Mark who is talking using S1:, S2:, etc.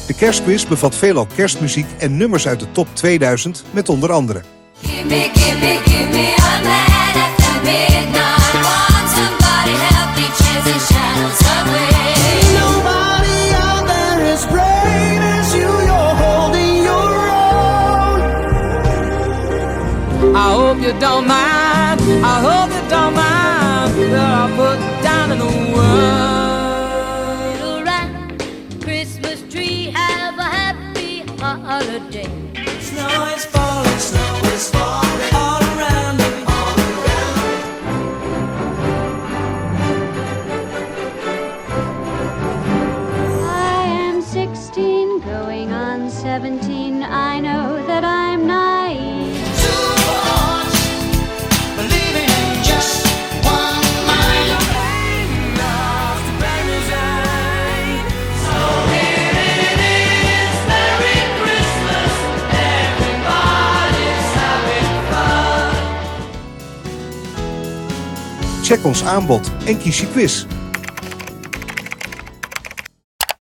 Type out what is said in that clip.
S1: De kerstquiz bevat veelal kerstmuziek en nummers uit de top 2000 met onder andere.
S2: Give me a man at the midnight. Want somebody help me chase the shadows away.
S3: Nobody out there as brave as you. You're holding your own. I hope you don't mind. I hope you don't mind that I put down in the world.
S2: Little round Christmas tree, have a happy holiday.
S3: Snow is falling, snow is falling all around me, all around.
S4: I am 16, going on 17. I know that I'm naive.
S3: Two hearts, believing in just one mind. Ain't enough to bring us in. So here it is, Merry Christmas, everybody's having fun.
S1: Check ons aanbod en kies je quiz.